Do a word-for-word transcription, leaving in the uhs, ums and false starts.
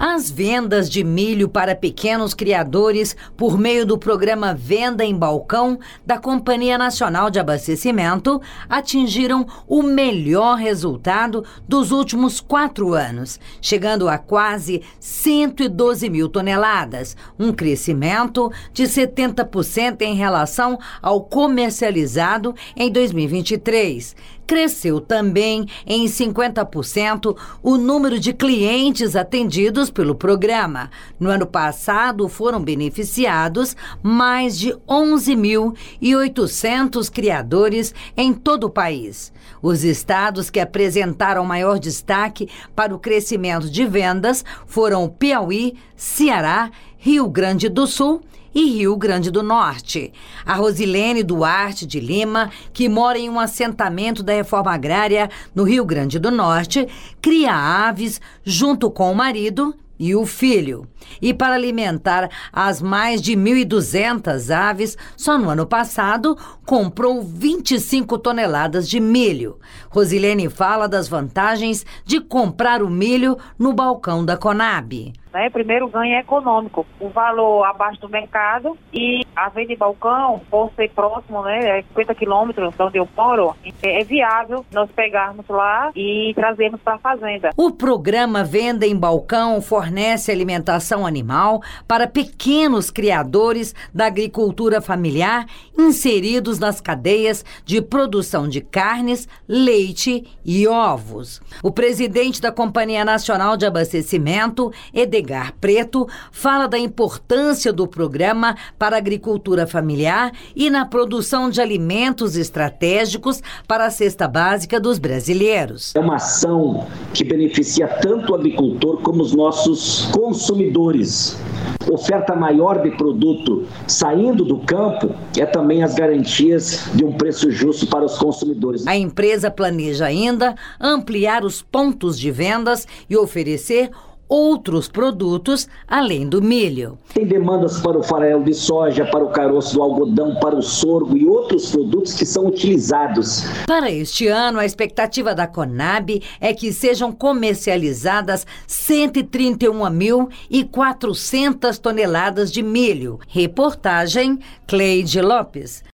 As vendas de milho para pequenos criadores por meio do programa Venda em Balcão da Companhia Nacional de Abastecimento atingiram o melhor resultado dos últimos quatro anos, chegando a quase cento e doze mil toneladas, um crescimento de setenta por cento em relação ao comercializado em dois mil e vinte e três. Cresceu também em cinquenta por cento o número de clientes atendidos pelo programa. No ano passado, foram beneficiados mais de onze mil e oitocentos criadores em todo o país. Os estados que apresentaram maior destaque para o crescimento de vendas foram Piauí, Ceará, Rio Grande do Sul e Rio Grande do Norte. A Rosilene Duarte de Lima, que mora em um assentamento da Reforma Agrária no Rio Grande do Norte, cria aves junto com o marido e o filho. E para alimentar as mais de mil e duzentas aves, só no ano passado comprou vinte e cinco toneladas de milho. Rosilene fala das vantagens de comprar o milho no balcão da Conab. Né? Primeiro, ganho é econômico, o valor abaixo do mercado, e a venda em balcão, por ser próximo, né, é cinquenta quilômetros de onde eu moro, é viável nós pegarmos lá e trazermos para a fazenda. O programa Venda em Balcão fornece alimentação animal para pequenos criadores da agricultura familiar inseridos nas cadeias de produção de carnes, leite e ovos. O presidente da Companhia Nacional de Abastecimento, Edgar Preto, fala da importância do programa para a agricultura familiar e na produção de alimentos estratégicos para a cesta básica dos brasileiros. É uma ação que beneficia tanto o agricultor como os nossos consumidores. Oferta maior de produto saindo do campo é também as garantias de um preço justo para os consumidores. A empresa planeja ainda ampliar os pontos de vendas e oferecer outros produtos além do milho. Tem demandas para o farelo de soja, para o caroço do algodão, para o sorgo e outros produtos que são utilizados. Para este ano, a expectativa da Conab é que sejam comercializadas cento e trinta e um mil e quatrocentas toneladas de milho. Reportagem Cleide Lopes.